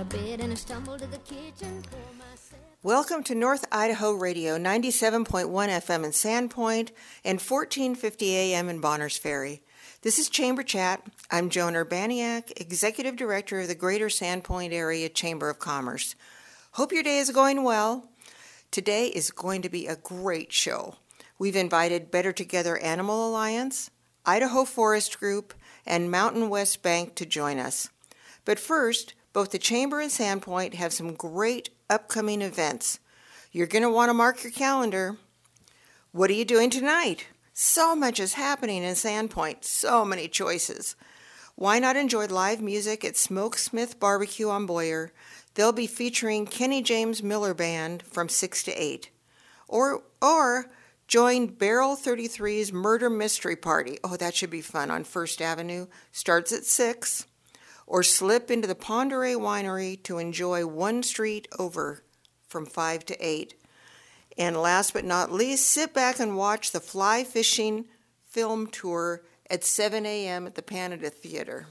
bed and I stumble to the kitchen for myself. Welcome to North Idaho Radio, 97.1 FM in Sandpoint and 1450 AM in Bonners Ferry. This is Chamber Chat. I'm Joan Urbaniak, Executive Director of the Greater Sandpoint Area Chamber of Commerce. Hope your day is going well. Today is going to be a great show. We've invited Better Together Animal Alliance, Idaho Forest Group, and Mountain West Bank to join us. But first, both the Chamber and Sandpoint have some great upcoming events. You're going to want to mark your calendar. What are you doing tonight? So much is happening in Sandpoint, so many choices. Why not enjoy live music at Smoke Smith Barbecue on Boyer? They'll be featuring Kenny James Miller Band from 6 to 8. Or join Barrel 33's Murder Mystery Party. Oh, that should be fun on First Avenue. Starts at 6. Or slip into the Ponderay Winery to enjoy One Street Over from 5 to 8. And last but not least, sit back and watch the Fly Fishing Film Tour at 7 a.m. at the Panada Theater.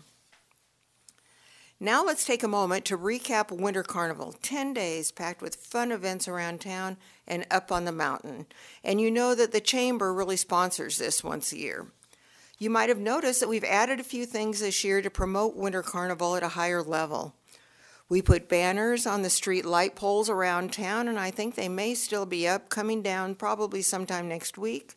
Now let's take a moment to recap Winter Carnival, 10 days packed with fun events around town and up on the mountain. And you know that the Chamber really sponsors this once a year. You might have noticed that we've added a few things this year to promote Winter Carnival at a higher level. We put banners on the street light poles around town, and I think they may still be up, coming down probably sometime next week.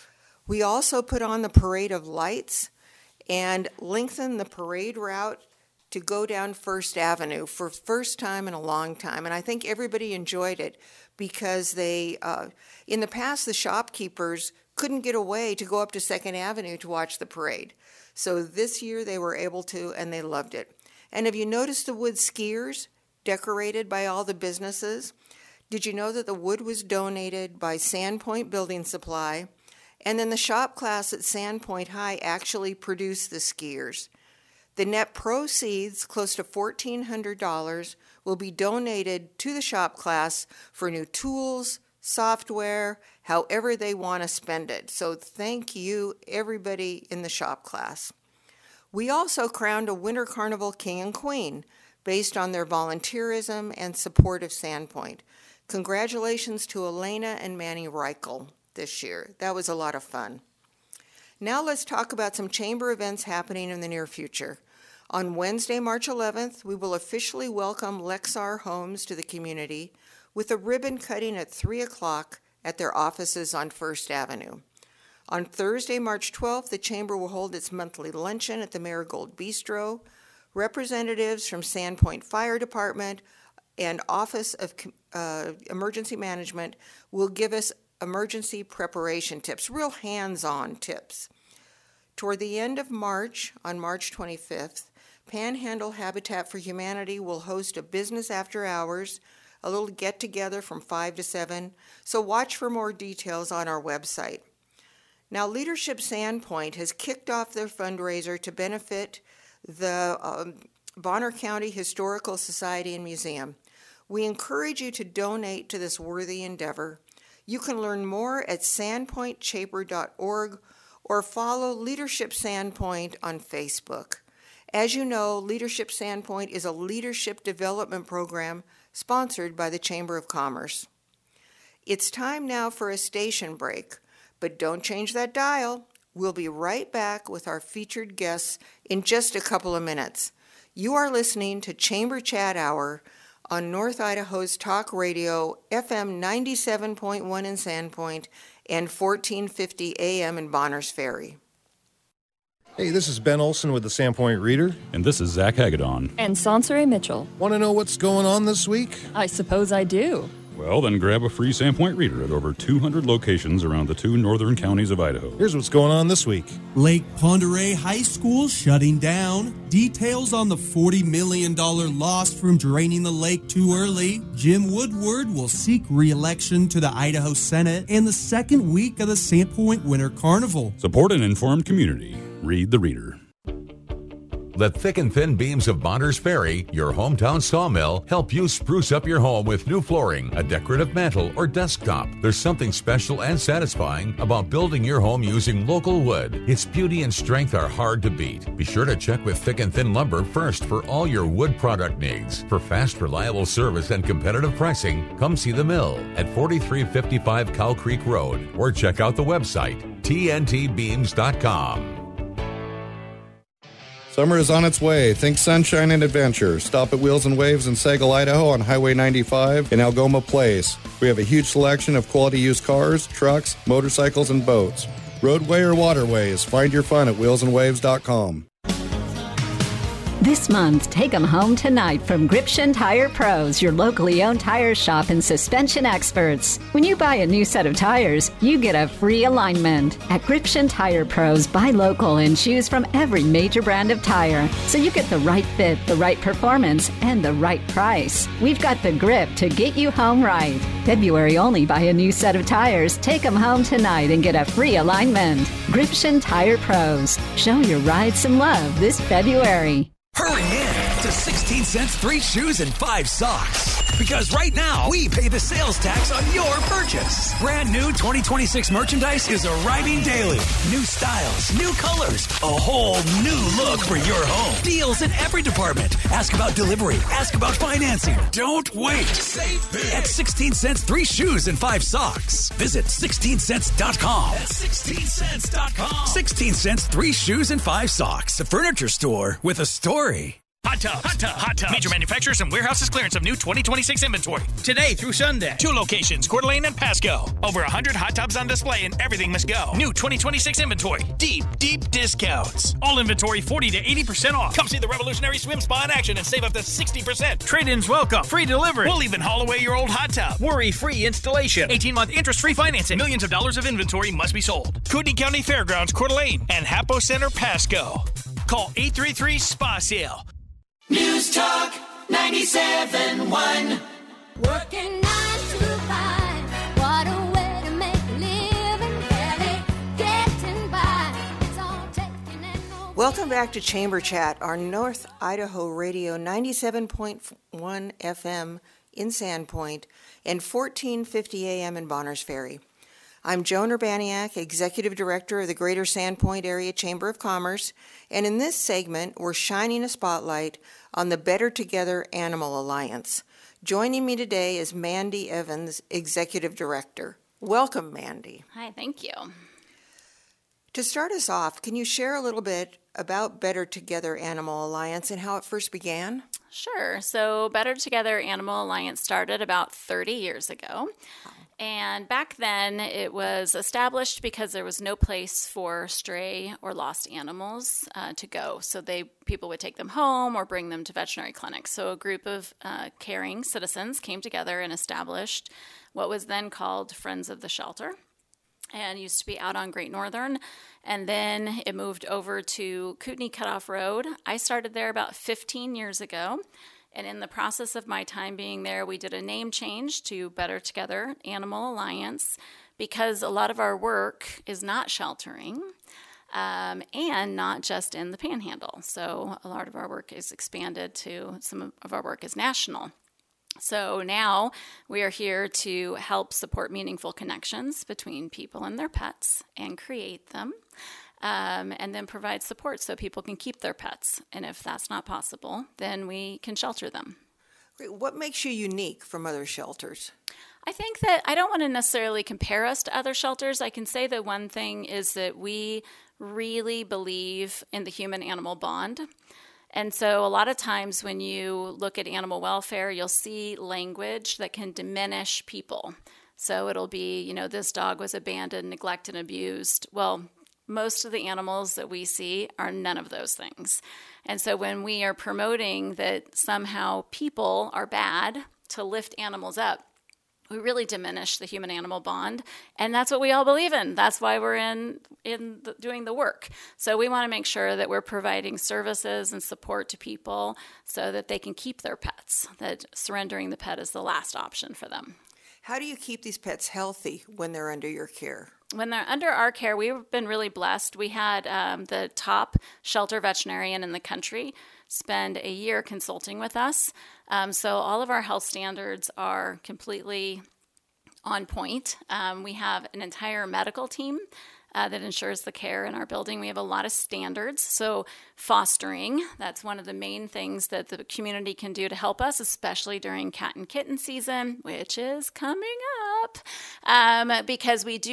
We also put on the Parade of Lights and lengthened the parade route to go down First Avenue for first time in a long time. And I think everybody enjoyed it because they, in the past, the shopkeepers couldn't get away to go up to Second Avenue to watch the parade. So this year they were able to, and they loved it. And have you noticed the wood skiers decorated by all the businesses? Did you know that the wood was donated by Sandpoint Building Supply? And then the shop class at Sandpoint High actually produced the skiers. The net proceeds, close to $1,400, will be donated to the shop class for new tools, software, however they want to spend it. So thank you, everybody in the shop class. We also crowned a Winter Carnival King and Queen based on their volunteerism and support of Sandpoint. Congratulations to Elena and Manny Reichel this year. That was a lot of fun. Now let's talk about some Chamber events happening in the near future. On Wednesday, March 11th, we will officially welcome Lexar Homes to the community with a ribbon cutting at 3 o'clock at their offices on First Avenue. On Thursday, March 12th, the Chamber will hold its monthly luncheon at the Marigold Bistro. Representatives from Sandpoint Fire Department and Office of Emergency Management will give us emergency preparation tips, real hands-on tips. Toward the end of March, on March 25th, Panhandle Habitat for Humanity will host a business after hours, a little get-together from 5 to 7, so watch for more details on our website. Now, Leadership Sandpoint has kicked off their fundraiser to benefit the Bonner County Historical Society and Museum. We encourage you to donate to this worthy endeavor. You can learn more at sandpointchamber.org or follow Leadership Sandpoint on Facebook. As you know, Leadership Sandpoint is a leadership development program sponsored by the Chamber of Commerce. It's time now for a station break, but don't change that dial. We'll be right back with our featured guests in just a couple of minutes. You are listening to Chamber Chat Hour on North Idaho's Talk Radio, FM 97.1 in Sandpoint and 1450 AM in Bonners Ferry. Hey, this is Ben Olson with the Sandpoint Reader. And this is Zach Hagedon. And Sansere Mitchell. Want to know what's going on this week? I suppose I do. Well, then grab a free Sandpoint Reader at over 200 locations around the 2 northern counties of Idaho. Here's what's going on this week. Lake Ponderay High School shutting down. Details on the $40 million loss from draining the lake too early. Jim Woodward will seek re-election to the Idaho Senate. And the second week of the Sandpoint Winter Carnival. Support an informed community. Read the Reader. Let Thick and Thin Beams of Bonners Ferry, your hometown sawmill, help you spruce up your home with new flooring, a decorative mantel, or desktop. There's something special and satisfying about building your home using local wood. Its beauty and strength are hard to beat. Be sure to check with Thick and Thin Lumber first for all your wood product needs. For fast, reliable service and competitive pricing, come see the mill at 4355 Cow Creek Road or check out the website tntbeams.com. Summer is on its way. Think sunshine and adventure. Stop at Wheels and Waves in Sagal, Idaho on Highway 95 in Algoma Place. We have a huge selection of quality used cars, trucks, motorcycles, and boats. Roadway or waterways, find your fun at wheelsandwaves.com. This month, take them home tonight from Gription Tire Pros, your locally owned tire shop and suspension experts. When you buy a new set of tires, you get a free alignment. At Gription Tire Pros, buy local and choose from every major brand of tire, so you get the right fit, the right performance, and the right price. We've got the grip to get you home right. February only, buy a new set of tires, take them home tonight, and get a free alignment. Gription Tire Pros. Show your ride some love this February. Hurry in to 16 cents, 3 shoes, and 5 socks. Because right now, we pay the sales tax on your purchase. Brand new 2026 merchandise is arriving daily. New styles, new colors, a whole new look for your home. Deals in every department. Ask about delivery. Ask about financing. Don't wait. Save big at 16 cents, 3 shoes, and 5 socks. Visit 16cents.com. That's 16cents.com. 16 cents, 3 shoes, and 5 socks. A furniture store with a story. Hot Tub. Major manufacturers and warehouses clearance of new 2026 inventory. Today through Sunday. 2 locations, Coeur d'Alene and Pasco. Over 100 hot tubs on display and everything must go. New 2026 inventory. Deep discounts. All inventory 40 to 80% off. Come see the revolutionary swim spa in action and save up to 60%. Trade-ins welcome. Free delivery. We'll even haul away your old hot tub. Worry-free installation. 18-month interest-free financing. Millions of dollars of inventory must be sold. Kootenai County Fairgrounds, Coeur d'Alene, and Hapo Center, Pasco. Call 833-SPA-SALE. News Talk 97.1. Working 9 to 5. What a way to make a living. Barely getting by. It's all taking and no. Welcome back to Chamber Chat, our North Idaho Radio 97.1 FM in Sandpoint and 1450 AM in Bonners Ferry. I'm Joan Urbaniak, Executive Director of the Greater Sandpoint Area Chamber of Commerce, and in this segment, we're shining a spotlight on the Better Together Animal Alliance. Joining me today is Mandy Evans, Executive Director. Welcome, Mandy. Hi, thank you. To start us off, can you share a little bit about Better Together Animal Alliance and how it first began? Sure. So Better Together Animal Alliance started about 30 years ago. And back then, it was established because there was no place for stray or lost animals to go. So people would take them home or bring them to veterinary clinics. So a group of caring citizens came together and established what was then called Friends of the Shelter, and used to be out on Great Northern. And then it moved over to Kootenai Cutoff Road. I started there about 15 years ago. And in the process of my time being there, we did a name change to Better Together Animal Alliance because a lot of our work is not sheltering and not just in the Panhandle. So a lot of our work is expanded to some of our work is national. So now we are here to help support meaningful connections between people and their pets and create them. And then provide support so people can keep their pets. And if that's not possible, then we can shelter them. What makes you unique from other shelters? I think that I don't want to necessarily compare us to other shelters. I can say that one thing is that we really believe in the human-animal bond. And so a lot of times when you look at animal welfare, you'll see language that can diminish people. So it'll be, this dog was abandoned, neglected, and abused. Well, most of the animals that we see are none of those things. And so when we are promoting that somehow people are bad to lift animals up, we really diminish the human-animal bond. And that's what we all believe in. That's why we're doing the work. So we want to make sure that we're providing services and support to people so that they can keep their pets, that surrendering the pet is the last option for them. How do you keep these pets healthy when they're under your care? when they're under our care, we've been really blessed. We had the top shelter veterinarian in the country spend a year consulting with us. So all of our health standards are completely on point. We have an entire medical team that ensures the care in our building. We have a lot of standards. So fostering, that's one of the main things that the community can do to help us, especially during cat and kitten season, which is coming up, because we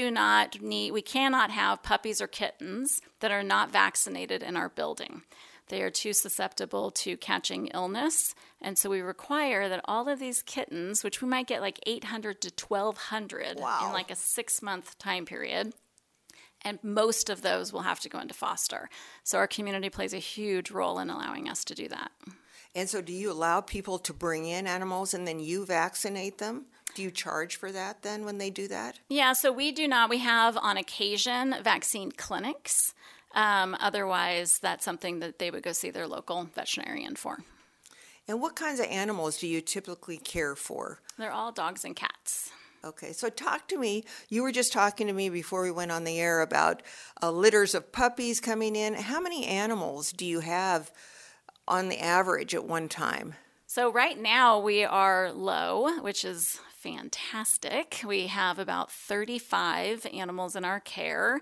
cannot have puppies or kittens that are not vaccinated in our building. They are too susceptible to catching illness. And so we require that all of these kittens, which we might get like 800 to 1,200 in like a 6-month time period, and most of those will have to go into foster. So our community plays a huge role in allowing us to do that. And so do you allow people to bring in animals and then you vaccinate them? Do you charge for that then when they do that? Yeah, so we do not. We have on occasion vaccine clinics. Otherwise, that's something that they would go see their local veterinarian for. And what kinds of animals do you typically care for? They're all dogs and cats. Okay, so talk to me. You were just talking to me before we went on the air about litters of puppies coming in. How many animals do you have on the average at one time? So right now we are low, which is fantastic. We have about 35 animals in our care,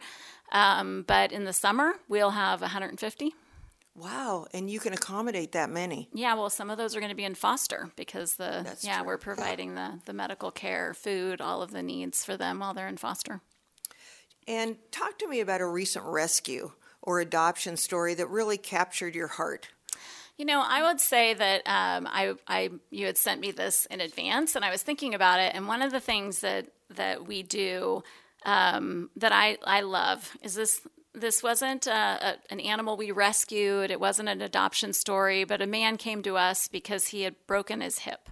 but in the summer we'll have 150. Wow, and you can accommodate that many. Yeah, well, some of those are going to be in foster because we're providing the medical care, food, all of the needs for them while they're in foster. And talk to me about a recent rescue or adoption story that really captured your heart. You know, I would say that you had sent me this in advance, and I was thinking about it. And one of the things that we do that I love is this. This wasn't an animal we rescued. It wasn't an adoption story, but a man came to us because he had broken his hip.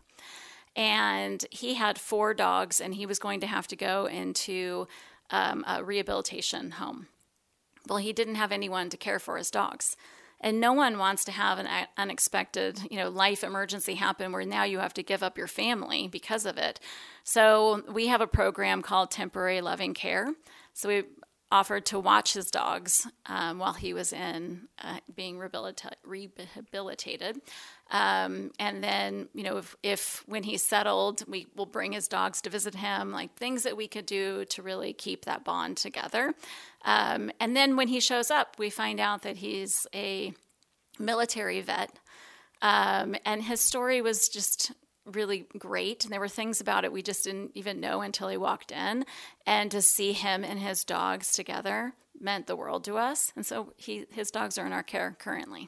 And he had 4 dogs, and he was going to have to go into a rehabilitation home. Well, he didn't have anyone to care for his dogs. And no one wants to have an unexpected, life emergency happen where now you have to give up your family because of it. So we have a program called Temporary Loving Care. So we offered to watch his dogs while he was in being rehabilitated. And then, if when he's settled, we will bring his dogs to visit him, like things that we could do to really keep that bond together. And then when he shows up, we find out that he's a military vet. And his story was just really great. And there were things about it we just didn't even know until he walked in. And to see him and his dogs together meant the world to us. And so his dogs are in our care currently.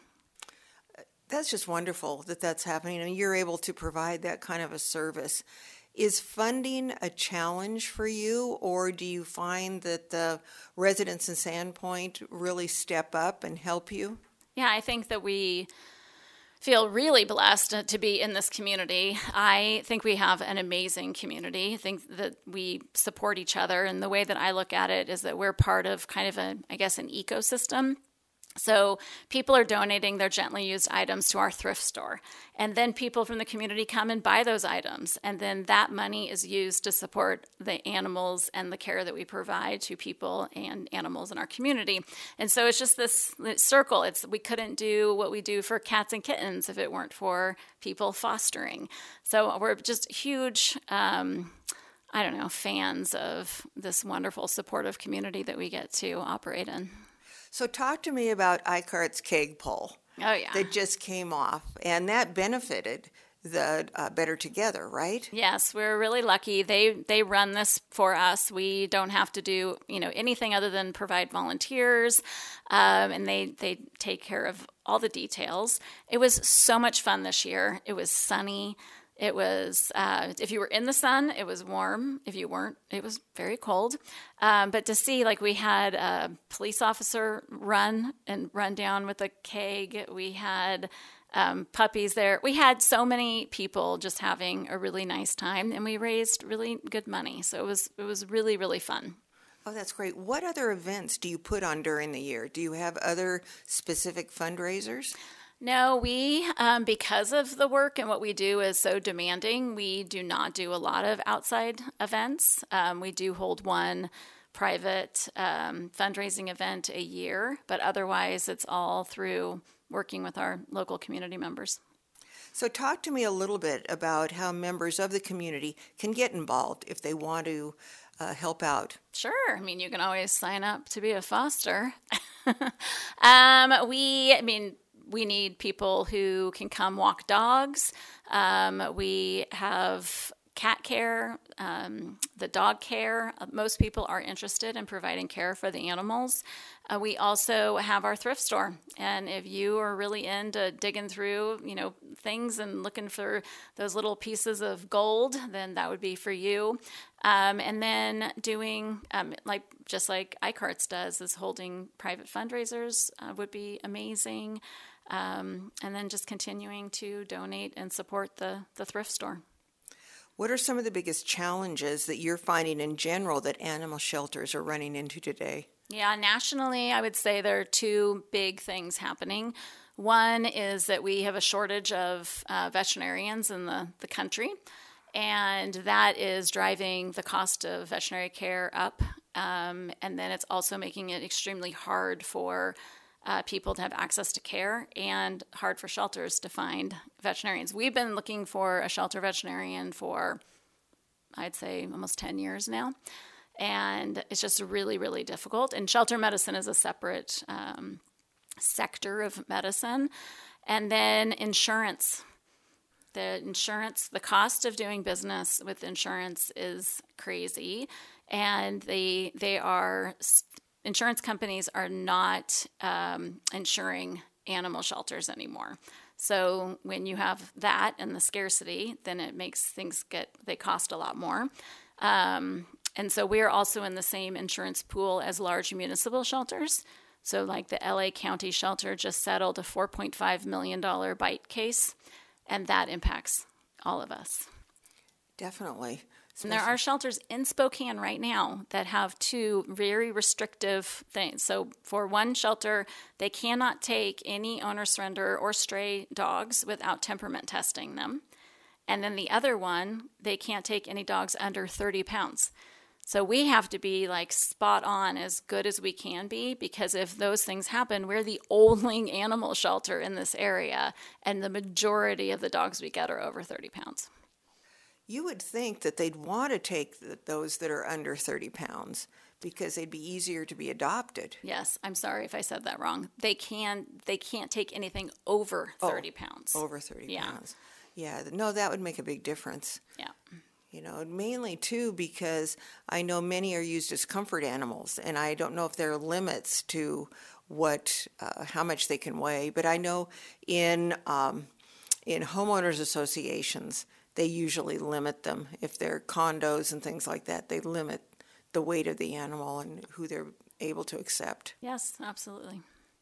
That's just wonderful that that's happening. And you're able to provide that kind of a service. Is funding a challenge for you, or do you find that the residents in Sandpoint really step up and help you? Yeah, I think that we feel really blessed to be in this community. I think we have an amazing community. I think that we support each other. And the way that I look at it is that we're part of kind of an ecosystem. So people are donating their gently used items to our thrift store. And then people from the community come and buy those items. And then that money is used to support the animals and the care that we provide to people and animals in our community. And so it's just this circle. We couldn't do what we do for cats and kittens if it weren't for people fostering. So we're just huge, fans of this wonderful supportive community that we get to operate in. So talk to me about Eichardt's keg pole. Oh, yeah. That just came off, and that benefited the Better Together, right? Yes, we're really lucky. They run this for us. We don't have to do anything other than provide volunteers, and they take care of all the details. It was so much fun this year. It was sunny. It was, if you were in the sun, it was warm. If you weren't, it was very cold. But to see, we had a police officer run down with a keg. We had puppies there. We had so many people just having a really nice time, and we raised really good money. So it was really, really fun. Oh, that's great. What other events do you put on during the year? Do you have other specific fundraisers? No, we, because of the work and what we do is so demanding, we do not do a lot of outside events. We do hold one private fundraising event a year, but otherwise it's all through working with our local community members. So talk to me a little bit about how members of the community can get involved if they want to help out. Sure. I mean, you can always sign up to be a foster. We need people who can come walk dogs. We have cat care, the dog care. Most people are interested in providing care for the animals. We also have our thrift store. And if you are really into digging through, things and looking for those little pieces of gold, then that would be for you. And then doing, just like iCarts does, is holding private fundraisers would be amazing. And then just continuing to donate and support the thrift store. What are some of the biggest challenges that you're finding in general that animal shelters are running into today? Yeah, nationally, I would say there are two big things happening. One is that we have a shortage of veterinarians in the country, and that is driving the cost of veterinary care up. And then it's also making it extremely hard for people to have access to care and hard for shelters to find veterinarians. We've been looking for a shelter veterinarian for, I'd say, almost 10 years now. And it's just really, really difficult. And shelter medicine is a separate sector of medicine. And then insurance. The cost of doing business with insurance is crazy. And insurance companies are not insuring animal shelters anymore. So when you have that and the scarcity, then it makes they cost a lot more. And so we're also in the same insurance pool as large municipal shelters. So like the LA County shelter just settled a $4.5 million bite case, and that impacts all of us. Definitely. And there are shelters in Spokane right now that have two very restrictive things. So for one shelter, they cannot take any owner surrender or stray dogs without temperament testing them. And then the other one, they can't take any dogs under 30 pounds. So we have to be like spot on as good as we can be, because if those things happen, we're the only animal shelter in this area, and the majority of the dogs we get are over 30 pounds. You would think that they'd want to take those that are under 30 pounds because they'd be easier to be adopted. Yes, I'm sorry if I said that wrong. They can't take anything over 30 pounds. Over 30 pounds. Yeah, no, that would make a big difference. Yeah. Mainly, too, because I know many are used as comfort animals, and I don't know if there are limits to how much they can weigh. But I know in homeowners associations, they usually limit them. If they're condos and things like that, they limit the weight of the animal and who they're able to accept. Yes, absolutely.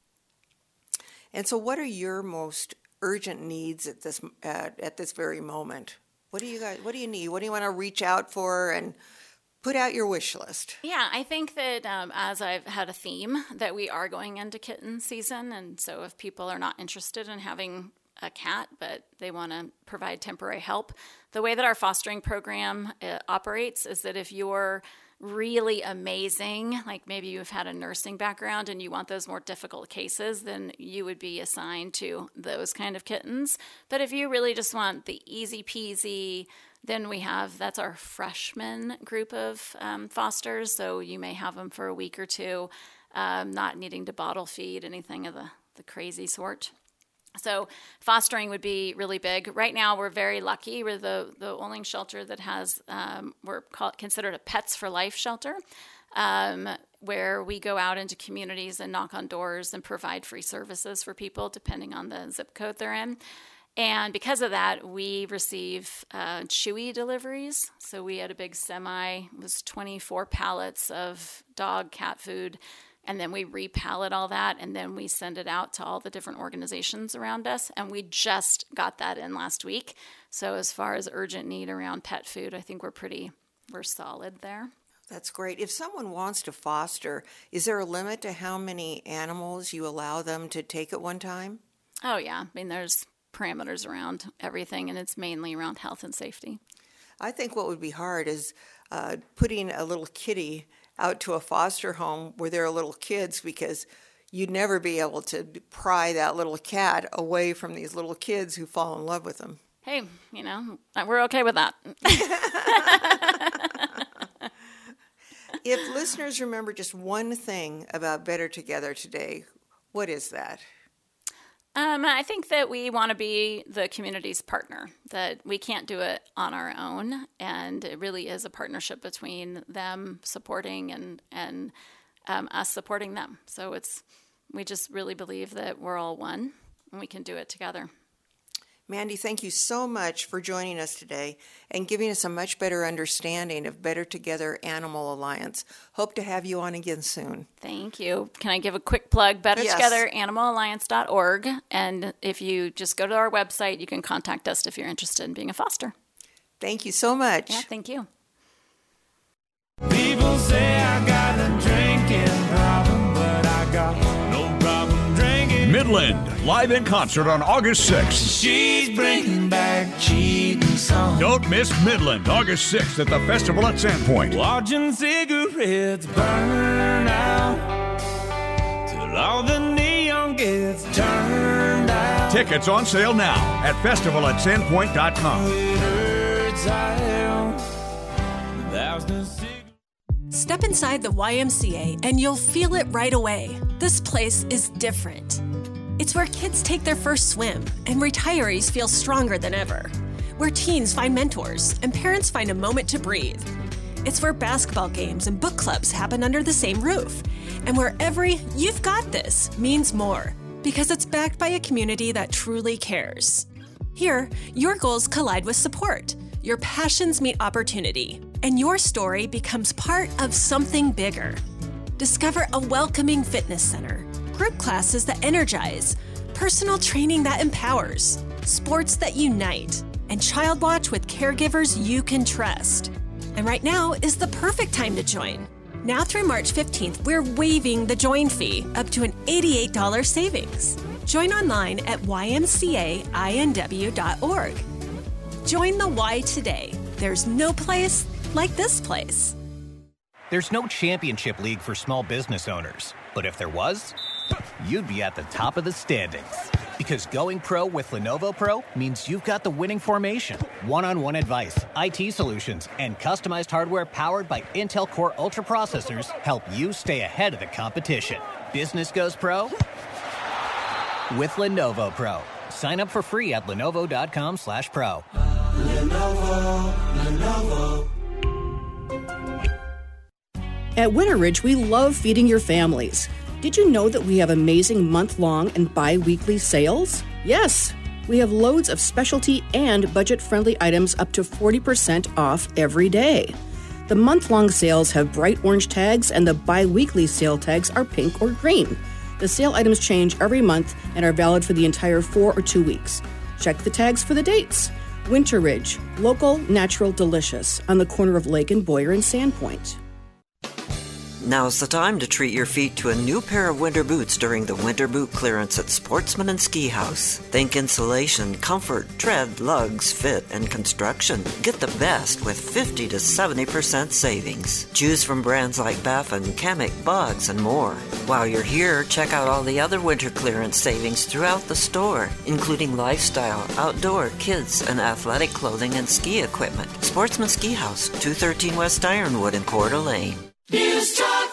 And so what are your most urgent needs at this very moment? What do you need? What do you want to reach out for and put out your wish list? Yeah, I think that as I've had a theme that we are going into kitten season, and so if people are not interested in having a cat, but they want to provide temporary help, the way that our fostering program operates is that if you're really amazing, like maybe you've had a nursing background and you want those more difficult cases, then you would be assigned to those kind of kittens. But if you really just want the easy peasy, then that's our freshman group of fosters. So you may have them for a week or two, not needing to bottle feed, anything of the crazy sort. So fostering would be really big. Right now, we're very lucky. We're the only shelter that has, considered a Pets for Life shelter, where we go out into communities and knock on doors and provide free services for people depending on the zip code they're in. And because of that, we receive Chewy deliveries. So we had a big semi, it was 24 pallets of dog, cat food, and then we repallet all that, and then we send it out to all the different organizations around us. And we just got that in last week. So as far as urgent need around pet food, I think we're solid there. That's great. If someone wants to foster, is there a limit to how many animals you allow them to take at one time? Oh, yeah. I mean, there's parameters around everything, and it's mainly around health and safety. I think what would be hard is putting a little kitty out to a foster home where there are little kids, because you'd never be able to pry that little cat away from these little kids who fall in love with them. Hey, we're okay with that. If listeners remember just one thing about Better Together today, what is that? I think that we want to be the community's partner, that we can't do it on our own, and it really is a partnership between them supporting and us supporting them. So we just really believe that we're all one and we can do it together. Mandy, thank you so much for joining us today and giving us a much better understanding of Better Together Animal Alliance. Hope to have you on again soon. Thank you. Can I give a quick plug? Better Yes. Together AnimalAlliance.org. And if you just go to our website, you can contact us if you're interested in being a foster. Thank you so much. Yeah, thank you. People say I got a drinking problem, but I got no problem drinking. Midland, live in concert on August 6th. She's bringing back cheating songs. Don't miss Midland, August 6th at the festival at Sandpoint. Watching cigarettes burn out till all the neon gets turned out. Tickets on sale now at festivalatsandpoint.com. It hurts, I am. Step inside the YMCA and you'll feel it right away. This place is different. It's where kids take their first swim and retirees feel stronger than ever. Where teens find mentors and parents find a moment to breathe. It's where basketball games and book clubs happen under the same roof. And where every "you've got this" means more, because it's backed by a community that truly cares. Here, your goals collide with support. Your passions meet opportunity, and your story becomes part of something bigger. Discover a welcoming fitness center, group classes that energize, personal training that empowers, sports that unite, and Child Watch with caregivers you can trust. And right now is the perfect time to join. Now through March 15th, we're waiving the join fee up to an $88 savings. Join online at ymcainw.org. Join the Y today. There's no place like this place. There's no championship league for small business owners, but if there was, you'd be at the top of the standings. Because going pro with Lenovo Pro means you've got the winning formation, one-on-one advice, IT solutions, and customized hardware powered by Intel Core Ultra processors help you stay ahead of the competition. Business goes pro with Lenovo Pro. Sign up for free at lenovo.com/pro. Lenovo. At Winter Ridge, we love feeding your families. Did you know that we have amazing month-long and bi-weekly sales? Yes, we have loads of specialty and budget-friendly items up to 40% off every day. The month-long sales have bright orange tags, and the bi-weekly sale tags are pink or green. The sale items change every month and are valid for the entire 4 or 2 weeks. Check the tags for the dates. Winter Ridge, local, natural, delicious, on the corner of Lake and Boyer and Sandpoint. Now's the time to treat your feet to a new pair of winter boots during the winter boot clearance at Sportsman and Ski House. Think insulation, comfort, tread, lugs, fit, and construction. Get the best with 50 to 70% savings. Choose from brands like Baffin, Kamek, Boggs, and more. While you're here, check out all the other winter clearance savings throughout the store, including lifestyle, outdoor, kids, and athletic clothing and ski equipment. Sportsman Ski House, 213 West Ironwood in Coeur d'Alene. News Talk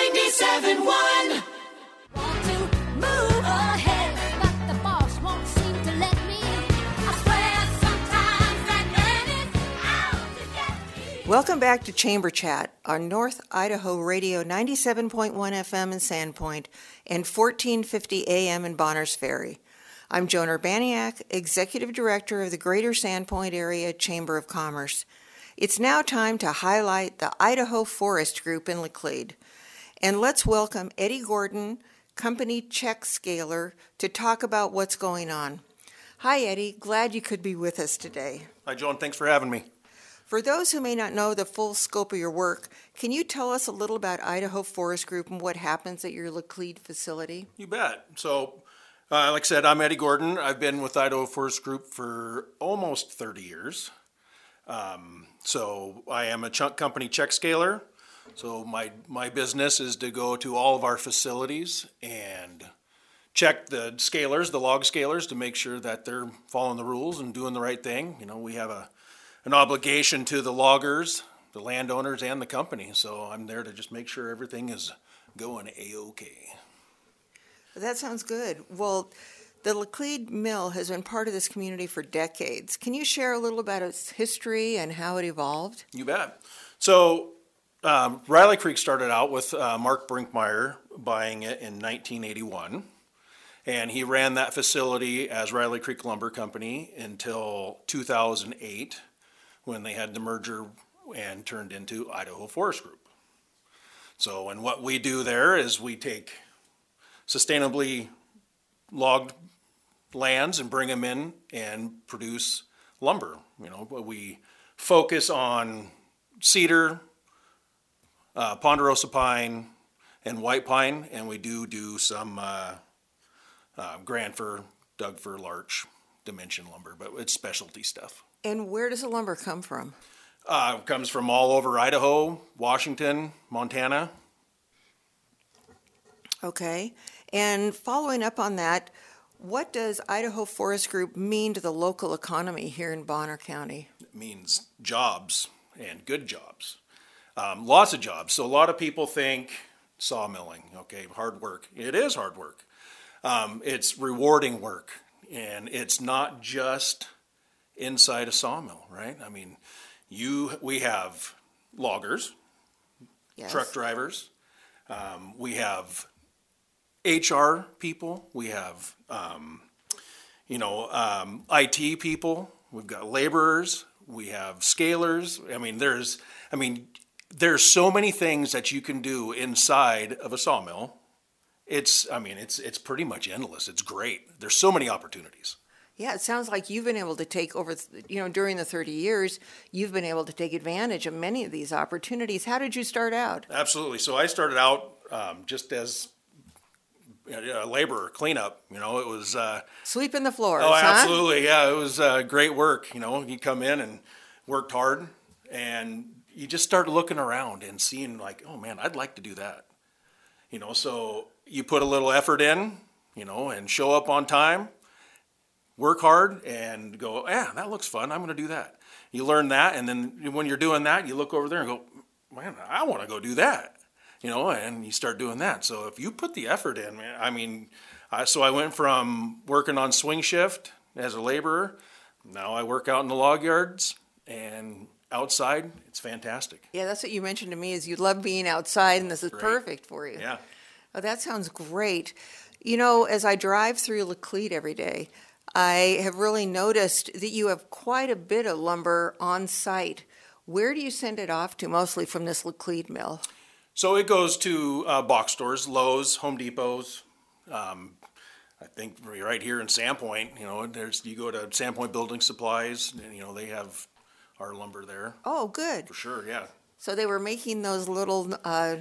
97.1. Want to move ahead, but the boss won't seem to let me. I swear sometimes that man is out to get me. Welcome back to Chamber Chat on North Idaho Radio 97.1 FM in Sandpoint and 1450 AM in Bonners Ferry. I'm Joan Urbaniak, Executive Director of the Greater Sandpoint Area Chamber of Commerce. It's now time to highlight the Idaho Forest Group in Laclede. And let's welcome Eddie Gordon, company check scaler, to talk about what's going on. Hi, Eddie. Glad you could be with us today. Hi, Joan. Thanks for having me. For those who may not know the full scope of your work, can you tell us a little about Idaho Forest Group and what happens at your Laclede facility? You bet. So, like I said, I'm Eddie Gordon. I've been with Idaho Forest Group for almost 30 years. So I am a company check scaler. So my business is to go to all of our facilities and check the scalers, the log scalers, to make sure that they're following the rules and doing the right thing. You know, we have an obligation to the loggers, the landowners, and the company. So I'm there to just make sure everything is going A-OK. That sounds good. Well, the Laclede Mill has been part of this community for decades. Can you share a little about its history and how it evolved? You bet. So Riley Creek started out with Mark Brinkmeyer buying it in 1981. And he ran that facility as Riley Creek Lumber Company until 2008, when they had the merger and turned into Idaho Forest Group. So, and what we do there is we take sustainably logged lands and bring them in and produce lumber. You know, we focus on cedar, ponderosa pine, and white pine, and we do some grand fir, Doug fir, larch, dimension lumber, but it's specialty stuff. And where does the lumber come from? It comes from all over Idaho, Washington, Montana. Okay. And following up on that, what does Idaho Forest Group mean to the local economy here in Bonner County? It means jobs, and good jobs. Lots of jobs. So a lot of people think sawmilling, okay, hard work. It is hard work. It's rewarding work, and it's not just inside a sawmill, right? I mean, we have loggers, Yes. truck drivers, we have HR people, we have, IT people, we've got laborers, we have scalers. There's so many things that you can do inside of a sawmill. It's pretty much endless. It's great. There's so many opportunities. Yeah, it sounds like you've been able to take over, during the 30 years, you've been able to take advantage of many of these opportunities. How did you start out? Absolutely. So I started out just as a laborer, cleanup. It was sweeping the floors. Oh, huh? absolutely. Yeah, it was great work. You come in and worked hard, and you just start looking around and seeing like, oh man, I'd like to do that. So you put a little effort in, and show up on time, work hard, and go, yeah, that looks fun. I'm going to do that. You learn that, and then when you're doing that, you look over there and go, man, I want to go do that. And you start doing that. So if you put the effort in, man, so I went from working on swing shift as a laborer. Now I work out in the log yards and outside. It's fantastic. Yeah, that's what you mentioned to me is you love being outside, and this is Great. perfect for you. Yeah. Oh, that sounds great. As I drive through Laclede every day, I have really noticed that you have quite a bit of lumber on site. Where do you send it off to, mostly from this Laclede mill? So it goes to box stores, Lowe's, Home Depots. I think right here in Sandpoint, you go to Sandpoint Building Supplies, and they have our lumber there. Oh, good. For sure, yeah. So they were making those little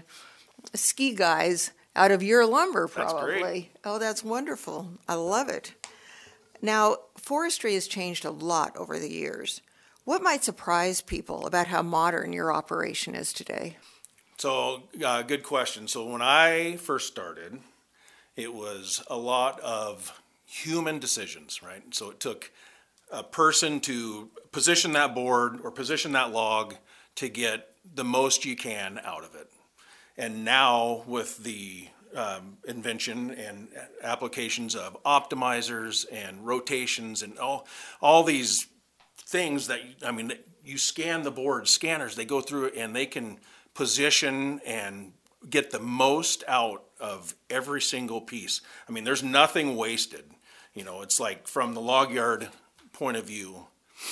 ski guys out of your lumber, probably. That's great. Oh, that's wonderful. I love it. Now, forestry has changed a lot over the years. What might surprise people about how modern your operation is today? So, good question. So when I first started, it was a lot of human decisions, right? So it took a person to position that board or position that log to get the most you can out of it. And now with the invention and applications of optimizers and rotations and all these things that, you scan the board, scanners, they go through it and they can position and get the most out of every single piece. There's nothing wasted. It's like from the log yard point of view,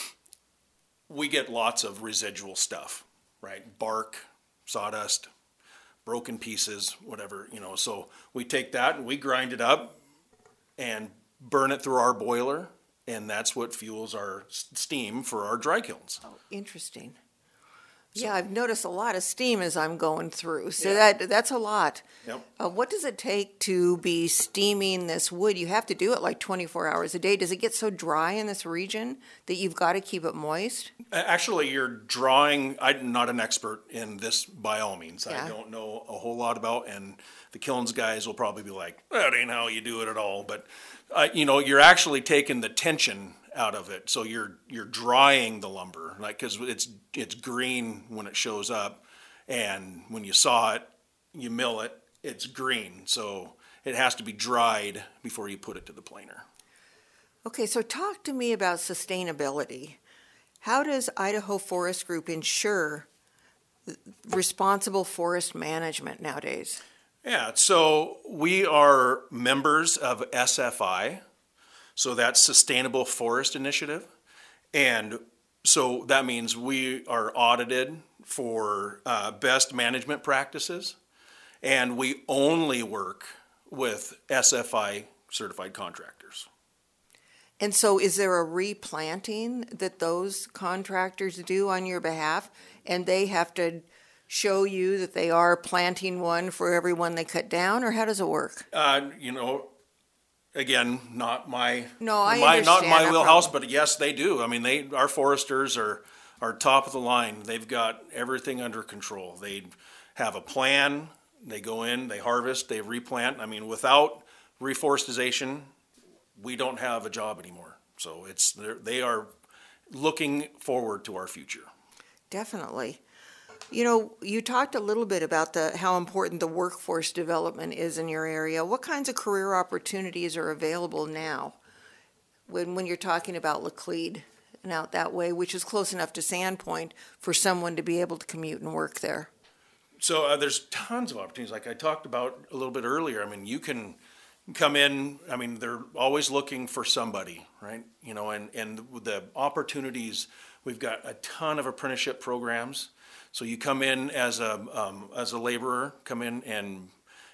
we get lots of residual stuff, right? Bark, sawdust, broken pieces, whatever, so we take that and we grind it up and burn it through our boiler, and that's what fuels our steam for our dry kilns. Oh, interesting. Yeah, I've noticed a lot of steam as I'm going through, so Yeah. that's a lot. Yep. What does it take to be steaming this wood? You have to do it like 24 hours a day. Does it get so dry in this region that you've got to keep it moist? Actually, you're drawing. I'm not an expert in this by all means. Yeah. I don't know a whole lot about, and the kilns guys will probably be like, that ain't how you do it at all. But, you're actually taking the tension out of it. So you're drying the lumber, like, because it's green when it shows up, and when you saw it, you mill it, it's green. So it has to be dried before you put it to the planer. Okay, so talk to me about sustainability. How does Idaho Forest Group ensure responsible forest management nowadays? Yeah, so we are members of SFI, so that's Sustainable Forest Initiative. And so that means we are audited for best management practices, and we only work with SFI certified contractors. And so is there a replanting that those contractors do on your behalf, and they have to show you that they are planting one for every one they cut down, or how does it work? Again, not my I not understand my that wheelhouse, problem. but yes, they do. I mean, our foresters are top of the line. They've got everything under control. They have a plan. They go in, they harvest, they replant. I mean, without reforestation, we don't have a job anymore. So they are looking forward to our future. Definitely. You talked a little bit about how important the workforce development is in your area. What kinds of career opportunities are available now when you're talking about Laclede and out that way, which is close enough to Sandpoint for someone to be able to commute and work there? So there's tons of opportunities, like I talked about a little bit earlier. I mean, you can come in, I mean, they're always looking for somebody, right? And the opportunities, we've got a ton of apprenticeship programs. So you come in as a laborer, come in and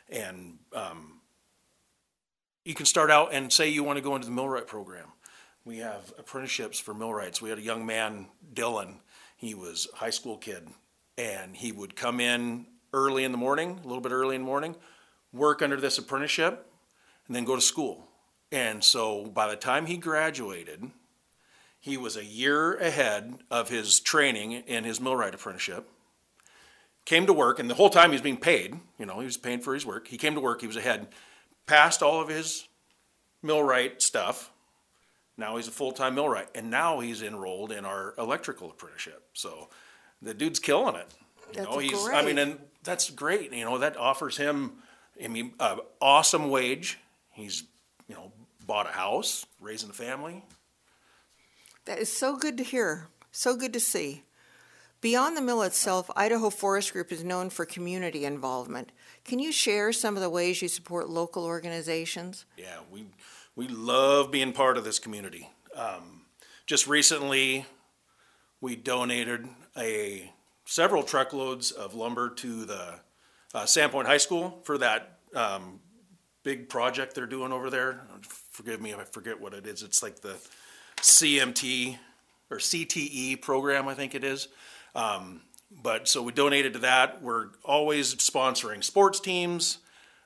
you can start out and say you want to go into the millwright program. We have apprenticeships for millwrights. We had a young man, Dylan. He was a high school kid, and he would come in early in the morning, a little bit early in the morning, work under this apprenticeship, and then go to school. And so by the time he graduated, he was a year ahead of his training in his millwright apprenticeship. Came to work, and the whole time he was being paid. He was paying for his work. He came to work, he was ahead, passed all of his millwright stuff. Now he's a full-time millwright, and now he's enrolled in our electrical apprenticeship. So the dude's killing it. Great. And that's great. That offers him, an awesome wage. He's, bought a house, raising a family. That is so good to hear, so good to see. Beyond the mill itself, Idaho Forest Group is known for community involvement. Can you share some of the ways you support local organizations? Yeah, we love being part of this community. Just recently, we donated several truckloads of lumber to the Sandpoint High School for that big project they're doing over there. Forgive me if I forget what it is. It's like the CMT or CTE program, I think it is. But so we donated to that. We're always sponsoring sports teams.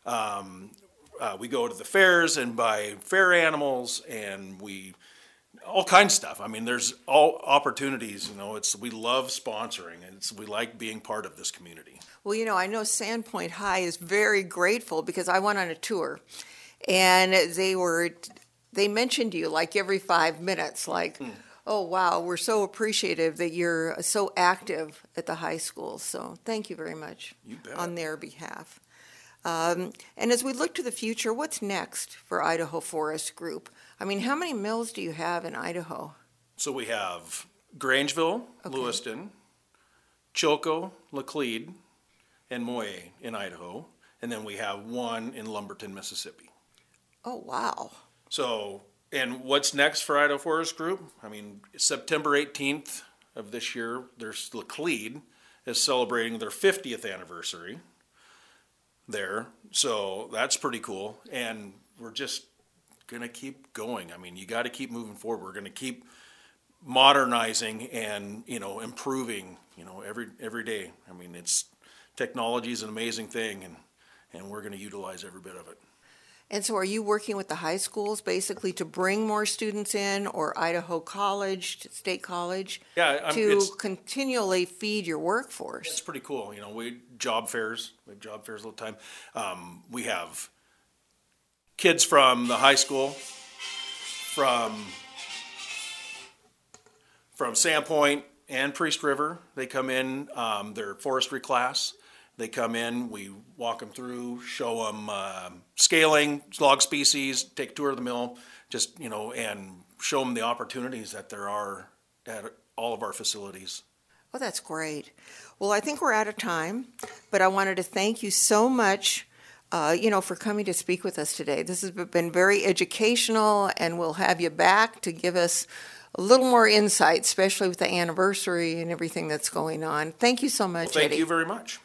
We go to the fairs and buy fair animals, and all kinds of stuff. I mean, there's all opportunities. We love sponsoring, and we like being part of this community. Well, I know Sandpoint High is very grateful because I went on a tour, and they mentioned you like every 5 minutes, like. Oh, wow. We're so appreciative that you're so active at the high school. So thank you very much on their behalf. And as we look to the future, what's next for Idaho Forest Group? I mean, how many mills do you have in Idaho? So we have Grangeville, Lewiston, Chilco, Laclede, and Moye in Idaho. And then we have one in Lumberton, Mississippi. Oh, wow. So... And what's next for Idaho Forest Group? I mean, September 18th of this year, there's Laclede is celebrating their 50th anniversary there. So that's pretty cool. And we're just going to keep going. I mean, you got to keep moving forward. We're going to keep modernizing and, improving, every day. I mean, technology is an amazing thing, and we're going to utilize every bit of it. And so are you working with the high schools basically to bring more students in, or Idaho College, State College, to continually feed your workforce? It's pretty cool. We have job fairs all the time. We have kids from the high school, from Sandpoint and Priest River. They come in, their forestry class. They come in, we walk them through, show them scaling, log species, take a tour of the mill, and show them the opportunities that there are at all of our facilities. Oh, that's great. Well, I think we're out of time, but I wanted to thank you so much, for coming to speak with us today. This has been very educational, and we'll have you back to give us a little more insight, especially with the anniversary and everything that's going on. Thank you so much, Thank Eddie. you very much.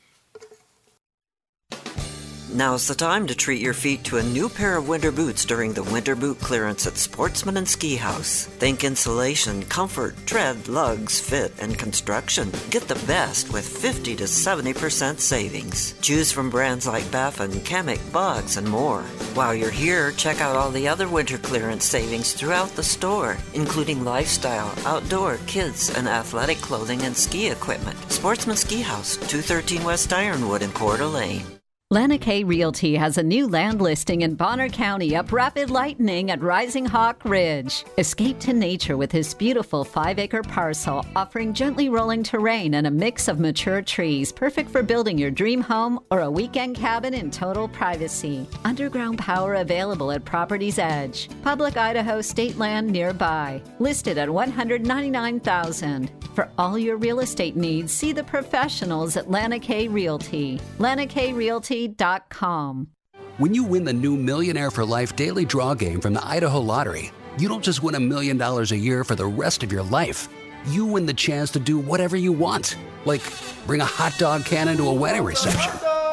Now's the time to treat your feet to a new pair of winter boots during the winter boot clearance at Sportsman and Ski House. Think insulation, comfort, tread, lugs, fit, and construction. Get the best with 50 to 70% savings. Choose from brands like Baffin, Kamek, Boggs, and more. While you're here, check out all the other winter clearance savings throughout the store, including lifestyle, outdoor, kids, and athletic clothing and ski equipment. Sportsman Ski House, 213 West Ironwood in Coeur d'Alene. Lanakay Realty has a new land listing in Bonner County up Rapid Lightning at Rising Hawk Ridge. Escape to nature with his beautiful 5-acre parcel, offering gently rolling terrain and a mix of mature trees, perfect for building your dream home or a weekend cabin in total privacy. Underground power available at property's edge. Public Idaho state land nearby. Listed at $199,000. For all your real estate needs, see the professionals at Lanakay Realty. LanakayRealty.com. When you win the new Millionaire for Life daily draw game from the Idaho Lottery, you don't just win $1 million a year for the rest of your life. You win the chance to do whatever you want, like bring a hot dog cannon to a wedding reception.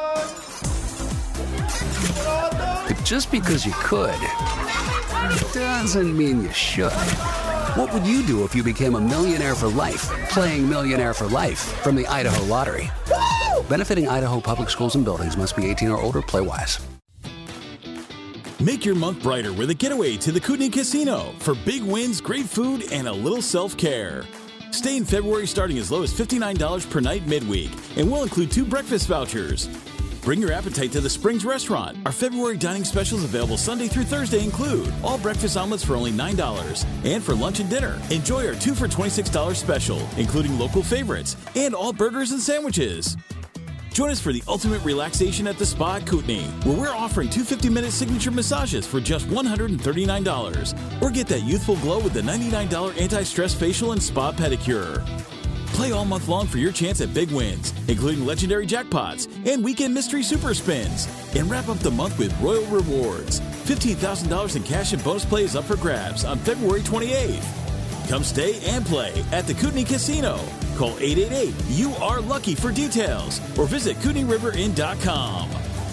But just because you could, doesn't mean you should. What would you do if you became a millionaire for life, playing Millionaire for Life from the Idaho Lottery? Benefiting Idaho public schools and buildings. Must be 18 or older. Play wise. Make your month brighter with a getaway to the Kootenai Casino for big wins, great food, and a little self-care. Stay in February starting as low as $59 per night midweek, and we'll include 2 breakfast vouchers. Bring your appetite to the Springs Restaurant. Our February dining specials available Sunday through Thursday include all breakfast omelets for only $9. And for lunch and dinner, enjoy our 2 for $26 special, including local favorites, and all burgers and sandwiches. Join us for the ultimate relaxation at the spa at Kootenai, where we're offering 2 50-minute signature massages for just $139. Or get that youthful glow with the $99 anti-stress facial and spa pedicure. Play all month long for your chance at big wins, including legendary jackpots and weekend mystery super spins. And wrap up the month with Royal Rewards. $15,000 in cash and bonus play is up for grabs on February 28th. Come stay and play at the Kootenai Casino. Call 888-YOU-ARE-LUCKY for details or visit KootenaiRiverInn.com.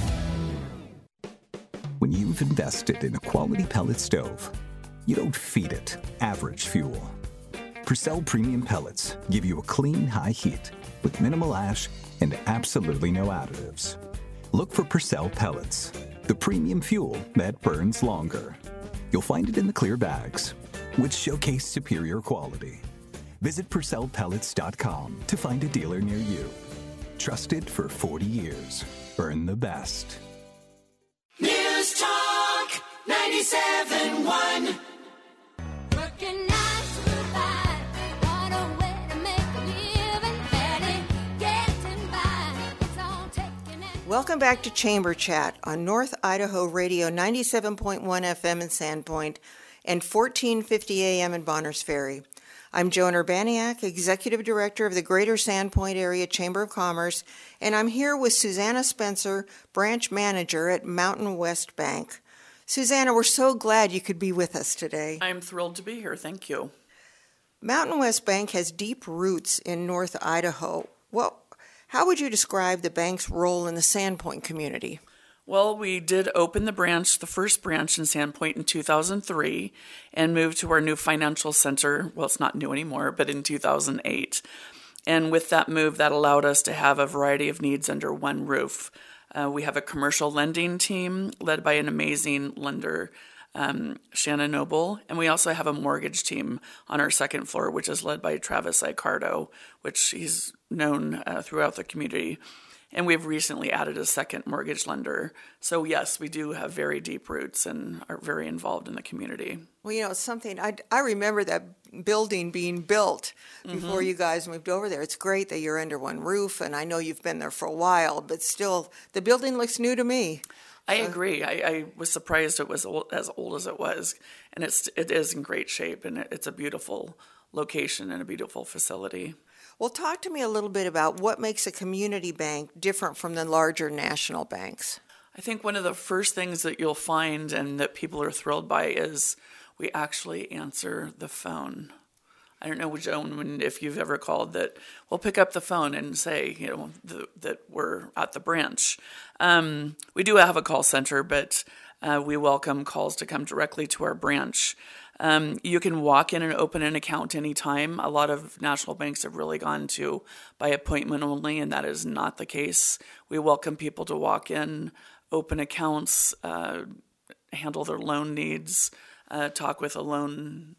When you've invested in a quality pellet stove, you don't feed it average fuel. Purcell Premium Pellets give you a clean, high heat with minimal ash and absolutely no additives. Look for Purcell Pellets, the premium fuel that burns longer. You'll find it in the clear bags, which showcase superior quality. Visit PurcellPellets.com to find a dealer near you. Trusted for 40 years. Burn the best. News Talk 97.1. Working 9 to 5. What a way to make a living. Barely getting by. It's all taking and Welcome back to Chamber Chat on North Idaho Radio 97.1 FM in Sandpoint and 1450 AM in Bonners Ferry. I'm Joan Urbaniak, Executive Director of the Greater Sandpoint Area Chamber of Commerce, and I'm here with Susanna Spencer, Branch Manager at Mountain West Bank. Susanna, we're so glad you could be with us today. I'm thrilled to be here. Thank you. Mountain West Bank has deep roots in North Idaho. Well, how would you describe the bank's role in the Sandpoint community? Well, we did open the first branch in Sandpoint in 2003 and moved to our new financial center. Well, it's not new anymore, but in 2008. And with that move, that allowed us to have a variety of needs under one roof. We have a commercial lending team led by an amazing lender, Shannon Noble, and we also have a mortgage team on our second floor, which is led by Travis Icardo, which he's known throughout the community. And we've recently added a second mortgage lender. So yes, we do have very deep roots and are very involved in the community. Well, you know, something, I remember that building being built before you guys moved over there. It's great that you're under one roof, and I know you've been there for a while, but still, the building looks new to me. I agree. I was surprised it was as old as it was, and it is in great shape, and it's a beautiful location and a beautiful facility. Well, talk to me a little bit about what makes a community bank different from the larger national banks. I think one of the first things that you'll find and that people are thrilled by is we actually answer the phone. I don't know, Joan, if you've ever called that, we'll pick up the phone and say, that we're at the branch. We do have a call center, but we welcome calls to come directly to our branch. You can walk in and open an account anytime. A lot of national banks have really gone to by appointment only, and that is not the case. We welcome people to walk in, open accounts, handle their loan needs, talk with a loan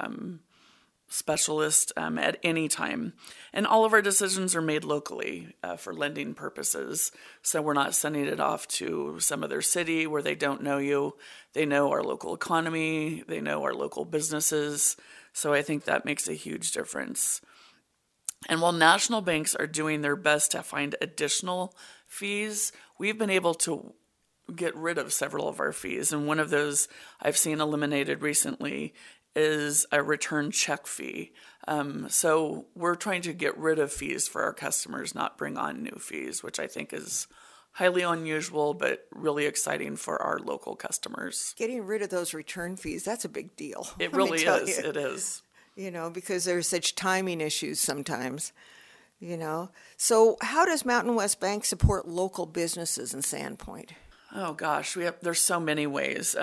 specialist at any time. And all of our decisions are made locally for lending purposes. So we're not sending it off to some other city where they don't know you. They know our local economy. They know our local businesses. So I think that makes a huge difference. And while national banks are doing their best to find additional fees, we've been able to get rid of several of our fees. And one of those I've seen eliminated recently is a return check fee. So we're trying to get rid of fees for our customers, not bring on new fees, which I think is highly unusual, but really exciting for our local customers. Getting rid of those return fees, that's a big deal. It really is. It is. You know, because there's such timing issues sometimes, So how does Mountain West Bank support local businesses in Sandpoint? Oh, gosh, there's so many ways.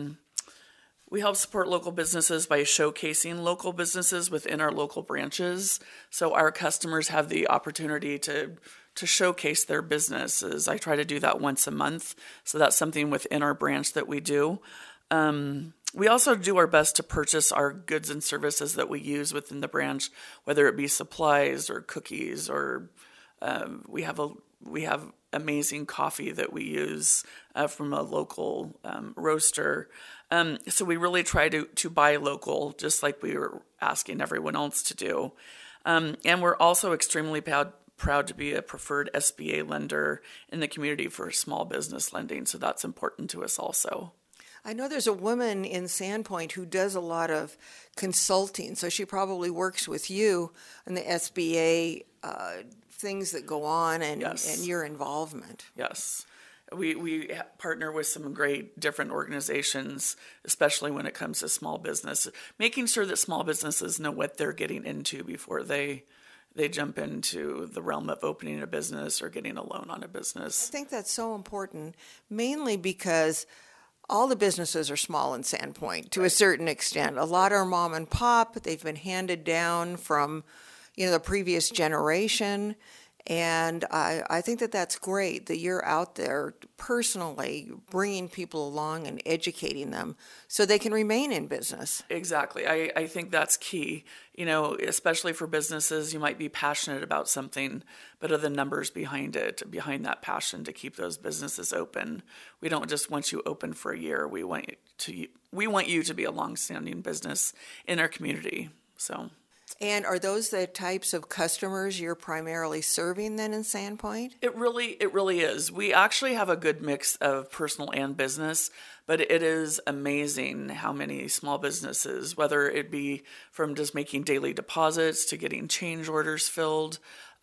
We help support local businesses by showcasing local businesses within our local branches. So our customers have the opportunity to showcase their businesses. I try to do that once a month. So that's something within our branch that we do. We also do our best to purchase our goods and services that we use within the branch, whether it be supplies or cookies, or we have amazing coffee that we use from a local roaster. So we really try to buy local, just like we were asking everyone else to do. And we're also extremely proud to be a preferred SBA lender in the community for small business lending. So that's important to us also. I know there's a woman in Sandpoint who does a lot of consulting, so she probably works with you on the SBA things that go on and your involvement. Yes. We partner with some great different organizations, especially when it comes to small business, making sure that small businesses know what they're getting into before they jump into the realm of opening a business or getting a loan on a business. I think that's so important, mainly because all the businesses are small in Sandpoint to a certain extent. A lot are mom and pop. They've been handed down from, the previous generation. And I think that that's great that you're out there personally bringing people along and educating them so they can remain in business. Exactly. I think that's key. Especially for businesses, you might be passionate about something, but are the numbers behind it, behind that passion to keep those businesses open. We don't just want you open for a year. We want you to be a long-standing business in our community. So. And are those the types of customers you're primarily serving then in Sandpoint? It really is. We actually have a good mix of personal and business, but it is amazing how many small businesses, whether it be from just making daily deposits to getting change orders filled,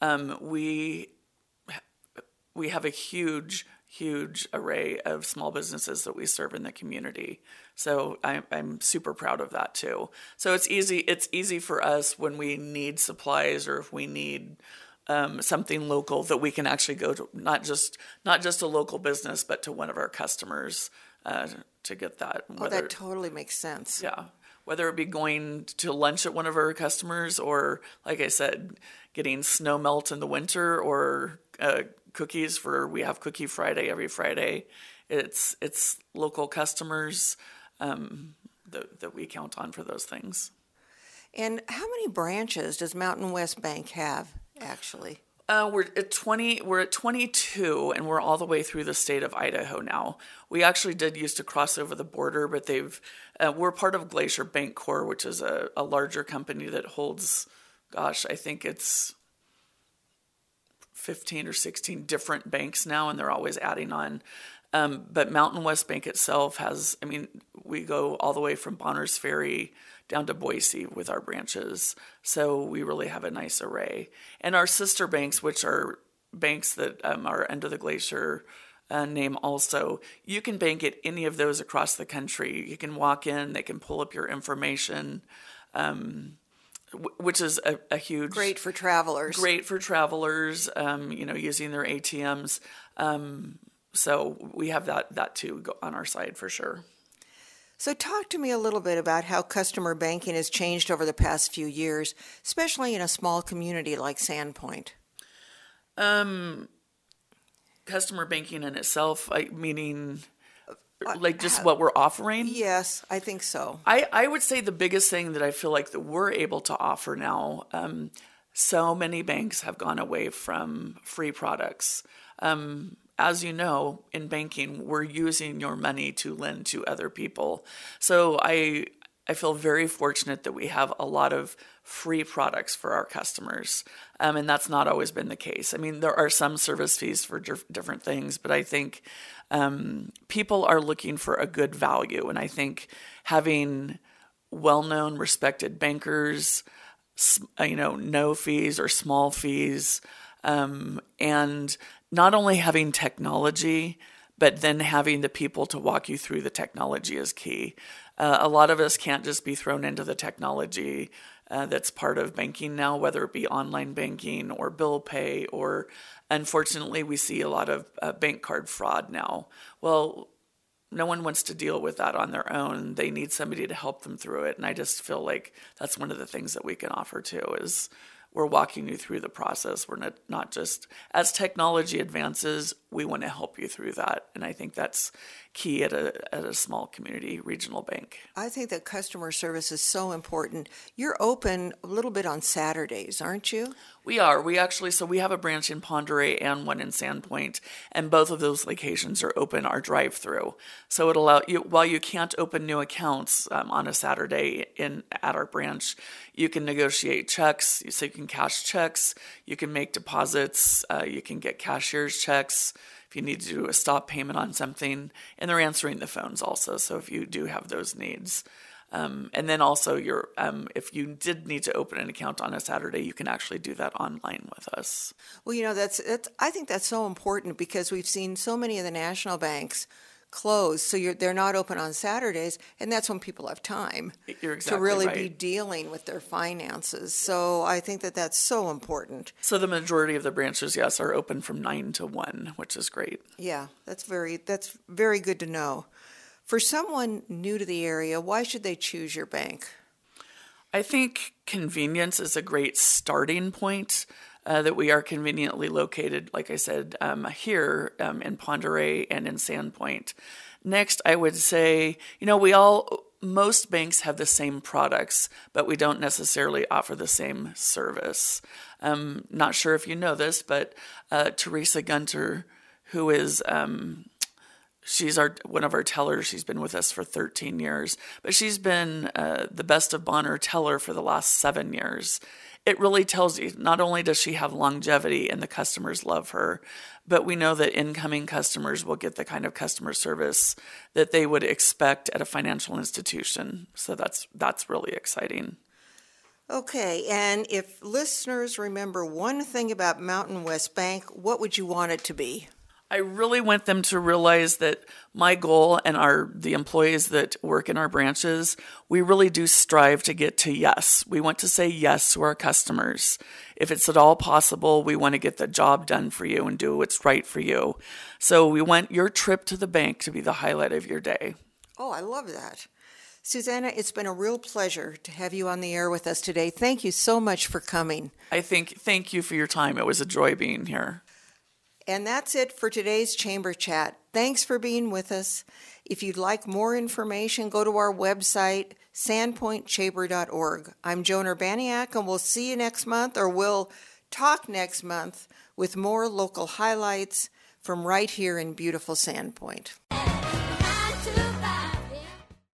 we have a huge array of small businesses that we serve in the community. So I'm super proud of that too. So it's easy for us when we need supplies or if we need something local that we can actually go to, not just a local business, but to one of our customers to get that. That totally makes sense. Yeah. Whether it be going to lunch at one of our customers or, like I said, getting snow melt in the winter or cookies we have Cookie Friday every Friday. It's local customers that we count on for those things. And how many branches does Mountain West Bank have, actually? We're at 22, and we're all the way through the state of Idaho now. We actually did used to cross over the border, but we're part of Glacier Bancorp, which is a larger company that holds, I think it's 15 or 16 different banks now, and they're always adding on. But Mountain West Bank itself we go all the way from Bonners Ferry down to Boise with our branches. So we really have a nice array. And our sister banks, which are banks that are under the Glacier name also, you can bank at any of those across the country. You can walk in, they can pull up your information, which is a huge... Great for travelers. Using their ATMs. So we have that too on our side for sure. So talk to me a little bit about how customer banking has changed over the past few years, especially in a small community like Sandpoint. Customer banking in itself, meaning like just what we're offering? Yes, I think so. I would say the biggest thing that I feel like that we're able to offer now, so many banks have gone away from free products. As you know, in banking, we're using your money to lend to other people. So I feel very fortunate that we have a lot of free products for our customers. And that's not always been the case. There are some service fees for different things, but I think people are looking for a good value. And I think having well-known, respected bankers, no fees or small fees, and not only having technology, but then having the people to walk you through the technology is key. A lot of us can't just be thrown into the technology that's part of banking now, whether it be online banking or bill pay, or unfortunately we see a lot of bank card fraud now. Well, no one wants to deal with that on their own. They need somebody to help them through it. And I just feel like that's one of the things that we can offer too, is we're walking you through the process. We're not just, as technology advances, we want to help you through that. And I think that's key at a small community regional bank. I think that customer service is so important. You're open a little bit on Saturdays, aren't you? We are. We have a branch in Ponderay and one in Sandpoint, and both of those locations are open, our drive-through. So it allows you, while you can't open new accounts on a Saturday at our branch, you can negotiate checks, so you can cash checks, you can make deposits, you can get cashier's checks if you need to do a stop payment on something, and they're answering the phones also, so if you do have those needs. And then also, if you did need to open an account on a Saturday, you can actually do that online with us. Well, that's I think that's so important because we've seen so many of the national banks close, so they're not open on Saturdays, and that's when people have time to really be dealing with their finances. So I think that that's so important. So the majority of the branches, yes, are open from 9 to 1, which is great. Yeah, that's very good to know. For someone new to the area, why should they choose your bank? I think convenience is a great starting point. That we are conveniently located, like I said, here in Ponderay and in Sandpoint. Next, I would say, most banks have the same products, but we don't necessarily offer the same service. Not sure if you know this, but Teresa Gunter, who is she's one of our tellers. She's been with us for 13 years, but she's been the Best of Bonner teller for the last 7 years. It really tells you, not only does she have longevity and the customers love her, but we know that incoming customers will get the kind of customer service that they would expect at a financial institution. So that's really exciting. Okay, and if listeners remember one thing about Mountain West Bank, what would you want it to be? I really want them to realize that my goal and the employees that work in our branches, we really do strive to get to yes. We want to say yes to our customers. If it's at all possible, we want to get the job done for you and do what's right for you. So we want your trip to the bank to be the highlight of your day. Oh, I love that. Susanna, it's been a real pleasure to have you on the air with us today. Thank you so much for coming. Thank you for your time. It was a joy being here. And that's it for today's Chamber Chat. Thanks for being with us. If you'd like more information, go to our website, sandpointchamber.org. I'm Joan Urbaniak, and we'll see you next month, or we'll talk next month with more local highlights from right here in beautiful Sandpoint.